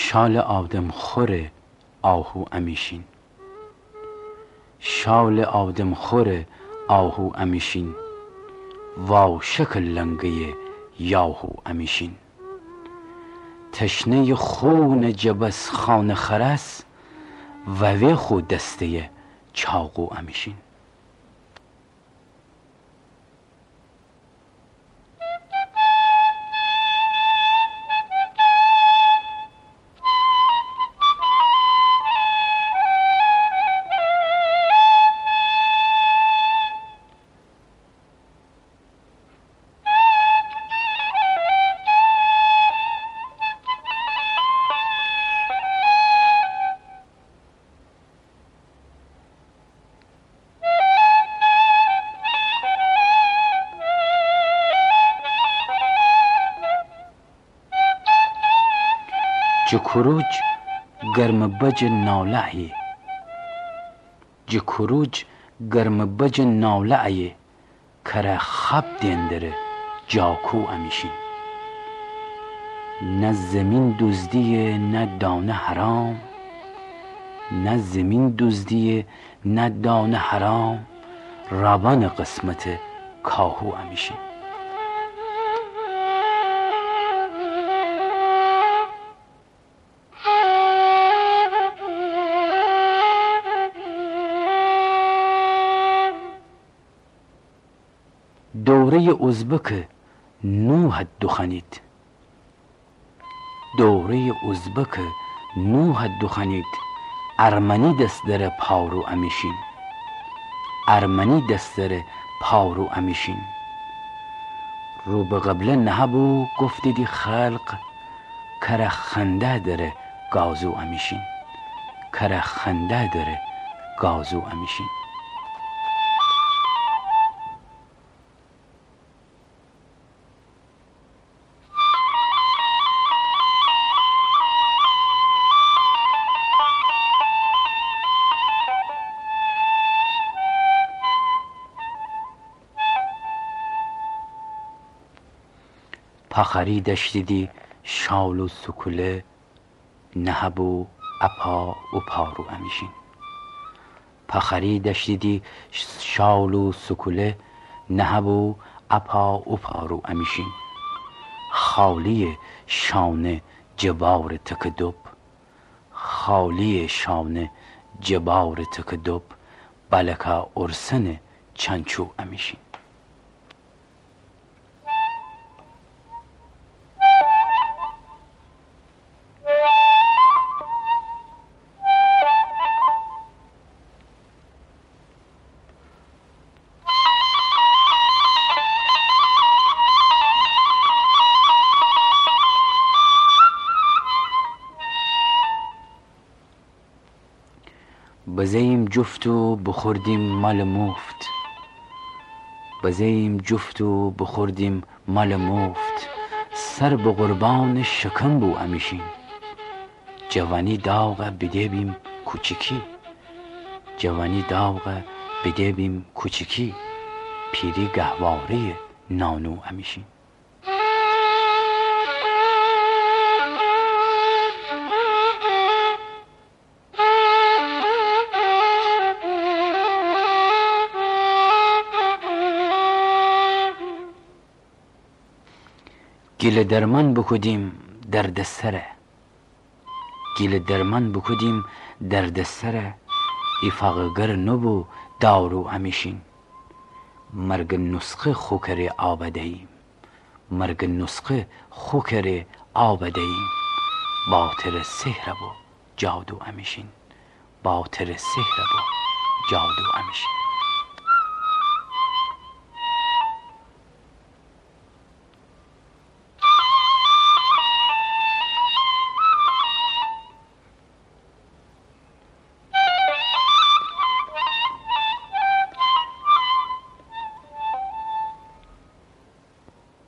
شال آدم خور آهو امیشین، شال آدم خور آهو امیشین، وا شکل لنگه یاهو امیشین. تشنه خون جبس خان خرس و وی خود دسته چاقو امیشین. جکروج گرم بج نالعی، جکروج گرم بج نالعی، کره خب دیندره جاکو امیشین. نه زمین دزدیه نه دانه حرام، نه زمین دزدیه نه دانه حرام، روان قسمت کاهو امیشین. دوره ازبک نوحت دخنید، دوره ازبک نوحت دخنید، ارمنی دست در پارو امیشین، ارمنی دست در پارو امیشین. رو به قبله نهبو گفتیدی خلق، کره خنده داره گازو امیشین، کره خنده داره گازو امیشین. پخری دشتیدی شال و سکوله، نهبو اپا و پارو امیشین. پخری دشتیدی شال و سکوله، نهبو اپا و پارو امیشین. خالی شانه جبار تکدب، خالی شانه جبار تکدب، بلکا ارسن چنچو امیشین. بزیم جفت و بخوردیم مال مفت، بزیم جفت و بخوردیم مال مفت، سر به قربان شکم بو امیشین. جوانی داغ بده بیم کوچکی، جوانی داغ بده بیم کوچکی، پیری گهواره نانو امیشین. گیل درمان بکدیم درد سره، گیل درمان بکدیم درد سره، ایفاقگر نبو دارو امیشین. مرگ نسخه خوکر آبده ایم، مرگ نسخه خوکر آبده ایم، باطر سحر بو جادو امیشین، باطر سحر بو جادو امیشین.